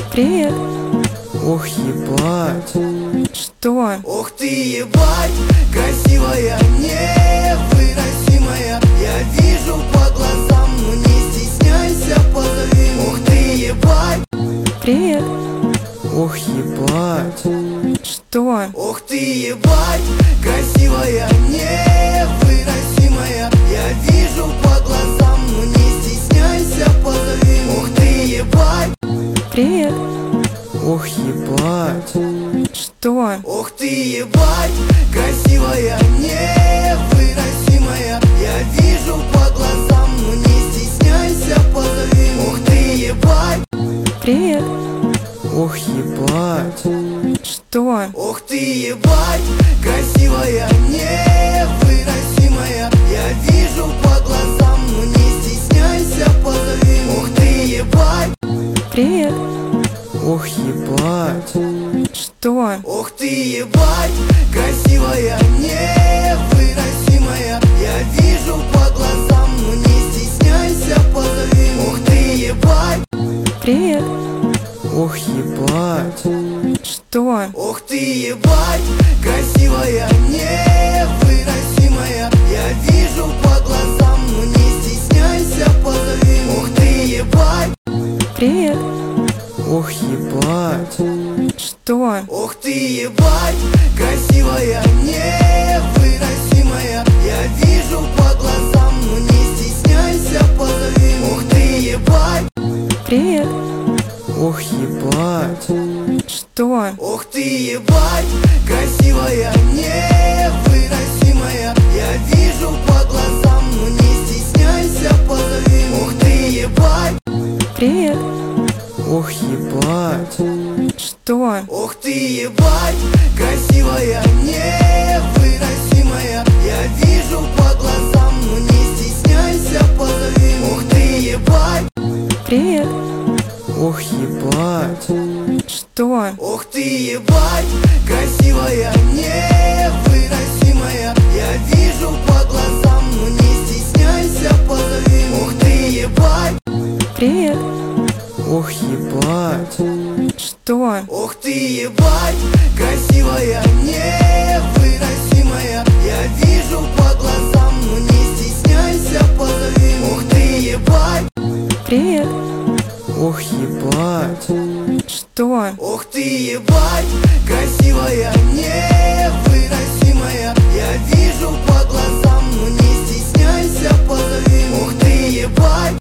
Привет. Ох, ебать. Что? Ох ты, ебать, красивая, невыносимая. Я вижу по глазам, но не стесняйся, позови. Ох ты, ебать. Привет. Ох, ебать. Что? Ох ты, ебать, красивая, невыносимая. Я вижу по глазам, но не стесняйся, позови. Ох ты, ебать. Привет. Ох, ебать. Что? Ох ты, ебать, красивая, невыносимая. Я вижу по глазам, но не стесняйся, позови. Ох ты, ебать. Привет. Ох, ебать. Что? Ох ты, ебать, красивая, невыносимая. Я вижу по глазам, но не стесняйся, позови. Ох ты, ебать. Привет. Ох, ебать. Что? Ох ты, ебать, красивая, невыносимая. Я вижу по глазам, но не стесняйся, позови. Ох ты, ебать. Привет. Ох, ебать. Что? Ох ты, ебать, красивая, невыносимая. Я вижу по глазам, но не стесняйся, позови. Ох ты, ебать. Привет. Ох, ебать. Что? Ох ты, ебать, красивая, невыносимая. Я вижу по глазам, но не стесняйся, позови. Ох ты, ебать. Привет. Ох, ебать. Что? Ох ты, ебать, красивая, невыносимая. Я вижу по глазам, но не стесняйся, позови. Ох ты, ебать. Привет. Ох, ебать. Что? Ох ты, ебать, красивая, невыносимая. Я вижу по глазам, но не стесняйся, позови. Ох ты, ебать. Привет. Ох, ебать. Что? Ох ты, ебать, красивая, невыносимая. Я вижу по глазам, но не стесняйся, позови. Ох ты, ебать. Привет. Ох, ебать. Что? Ох ты, ебать, красивая, невыносимая. Я вижу по глазам, но не стесняйся, позови. Ох ты, ебать. Привет. Ох, ебать. Что? Ох ты, ебать, красивая, невыносимая. Я вижу по глазам, но не стесняйся, позови. Ох ты, ебать.